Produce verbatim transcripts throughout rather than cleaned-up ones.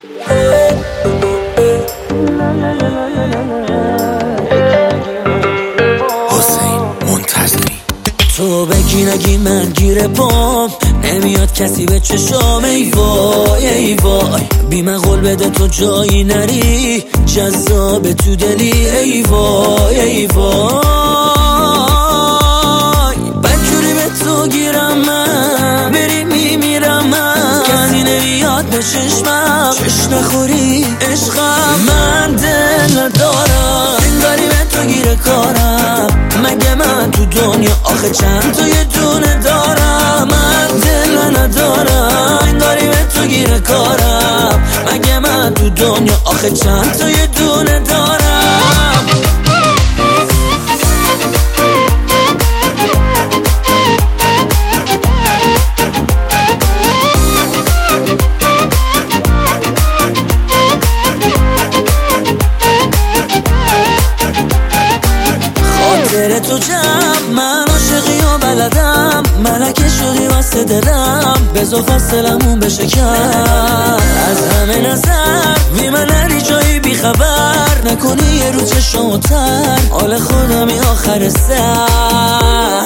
حسین منتظری تو بگی نگی من گیره پام نمیاد کسی به چشام. ای وای ای وای بی من قول بده تو جایی نری جذاب تو دلی. ای وای ای وای بجوری به تو گیرم من بری میمیرم من کسی نمیاد به چشمم چشم نخوری عشقم. من دل ندارم انگاری به تو گیره کارم مگه من تو دنیا آخه چند تا یه دونه دارم. من دل ندارم انگاری به تو گیره کارم مگه من تو دنیا آخه چند تا یه دونه دارم. خاطر تو جمع من عاشقی و بلدم ملکه شدی واسه دلم بذار فاصلمون بشه کم. از همه نظر بی من نری جایی بی خبر نکنی یه رو چشم تر حال خودمی آخر سر.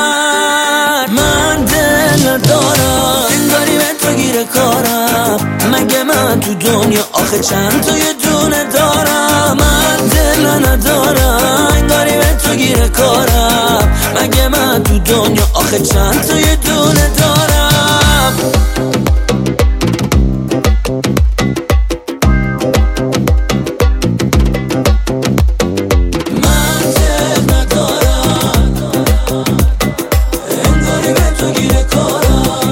من دل ندارم انگاری به تو گیره کارم مگه من تو دنیا آخه چند تا یه دونه دارم. من دل ندارم انگاری به تو گیره کارم مگه من تو دنیا آخه چند تا یه دونه دارم. من دل ندارم انگاری به تو گیره کارم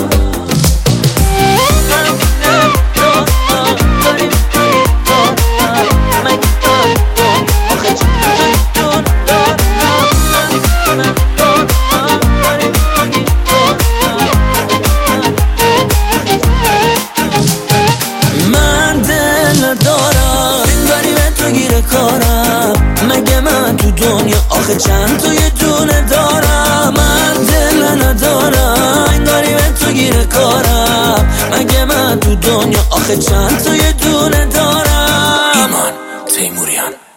کارم مگه من تو دنیا آخه چند تا یه دونه دارم. من دل ندارم انگاری به تو گیره کارم مگه من تو دنیا آخه چند تا یه دونه دارم. ایمان تیموریان.